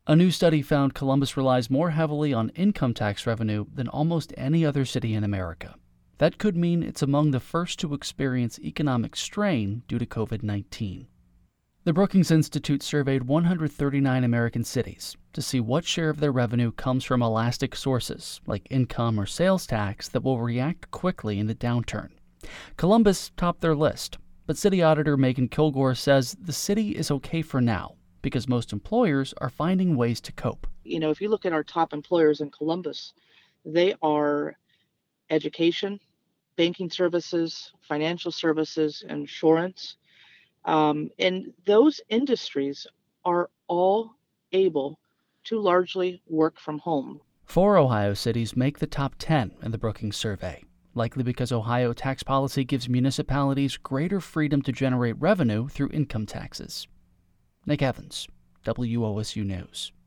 A new study found Columbus relies more heavily on income tax revenue than almost any other city in America. That could mean it's among the first to experience economic strain due to COVID-19. The Brookings Institute surveyed 139 American cities to see what share of their revenue comes from elastic sources, like income or sales tax, that will react quickly in a downturn. Columbus topped their list, but City Auditor Megan Kilgore says the city is okay for now because most employers are finding ways to cope. If you look at our top employers in Columbus, they are education, banking services, financial services, insurance. And those industries are all able to largely work from home. 4 Ohio cities make the top 10 in the Brookings survey, likely because Ohio tax policy gives municipalities greater freedom to generate revenue through income taxes. Nick Evans, WOSU News.